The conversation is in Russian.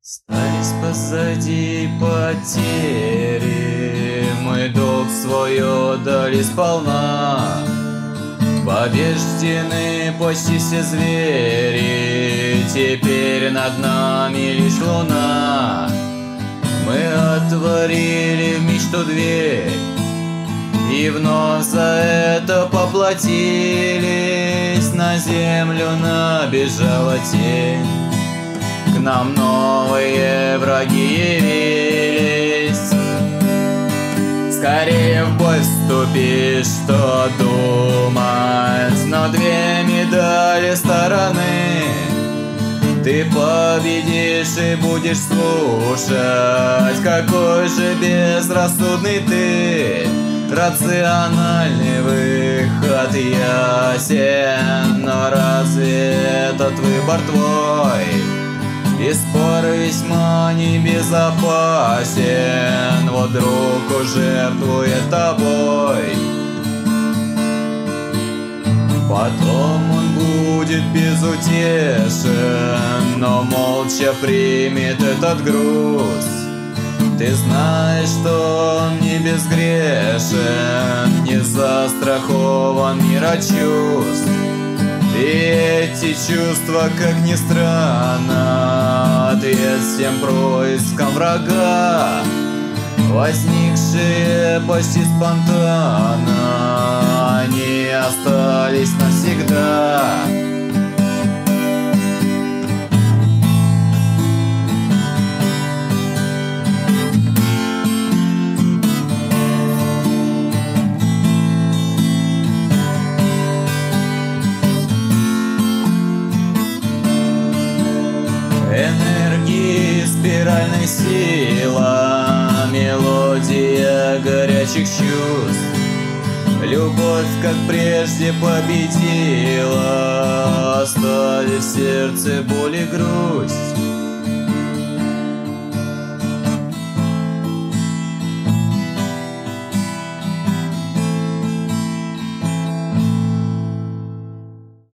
Остались позади потери, мы долг свой отдали сполна. Побеждены почти все звери, теперь над нами лишь луна. Мы отворили в мечту дверь и вновь за это поплатились. На землю набежала тень, к нам новые враги явились. Скорее в бой вступишь, что думать, но две медали стороны. Ты победишь и будешь слушать, какой же безрассудный ты. Рациональный выход ясен, но разве этот выбор твой? И спор весьма небезопасен, вот руку жертвует тобой. Потом он будет безутешен, но молча примет этот груз. Ты знаешь, что он не безгрешен, не застрахован мир от чувств. И эти чувства, как ни странно, ответ всем проискам врага, возникшие почти спонтанно, они остались навсегда. Энергии, спиральная сила, мелодия горячих чувств. Любовь, как прежде, победила, оставив в сердце боль и грусть.